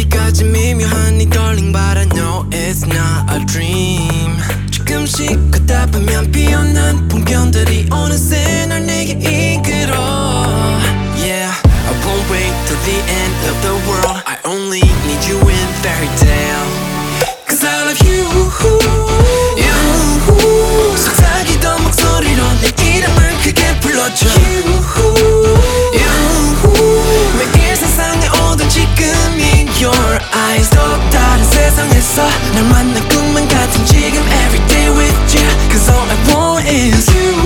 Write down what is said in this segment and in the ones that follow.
아직까지 미묘한 이 darling But I know it's not a dream 조금씩 걷다 보면 피어난 풍경들이 어느새 날 내게 이끌어 Yeah, I won't wait till the end of the world I only need you in fairy tale Cause I love you 속삭이던 목소리로 내 이름을 크게 불러줘 매일 세상에 오던 지금이 Your eyes 또 다른 세상에서 날 만난 꿈만 같은 지금 Every day with you Cause all I want is you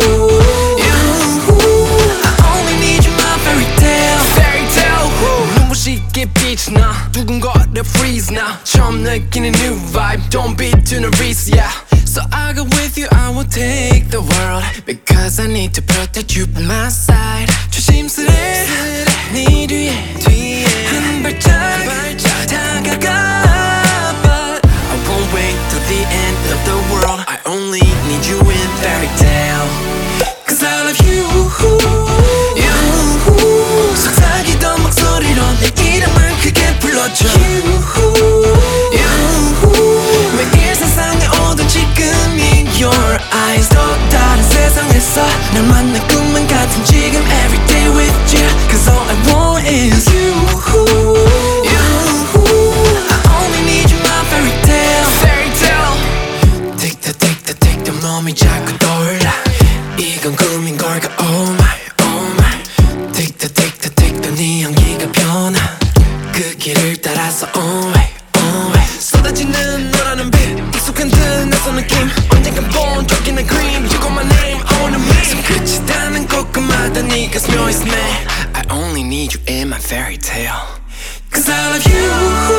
I only need you my fairy tale Fairy tale 눈부시게 빛이 나 두근거려 freeze 나 처음 느끼는 new vibe Don't be too nervous yeah So I go with you, I will take the world Because I need to protect you by my side 조심스레 네 뒤에 한 발짝 다가가 But I won't wait till the end of the world I only need you in fairy tale Cause I love you 속삭이던 목소리로 내 이름을 크게 불러줘 매일 세상에 오던 지금이 Your eyes 또 다른 세상에서 날 만난 꿈만 같은 지금 Every day with you Cause all I want is you I only need you my fairy tale Fairy tale 틱틱틱틱틱 몸이 자꾸 떠올라 이건 꿈인 걸까 oh my 틱틱틱틱틱 또 네 향기가 변하 그 길을 따라서 oh my 쏟아지는 너라는 빛 익숙한 듯 낯선 느낌 언젠간 본 적이 난 cream You got my name on the mix 손끝이 닿는 곳곳마다 네가 스며있네 I only need you in my fairy tale Cause I love you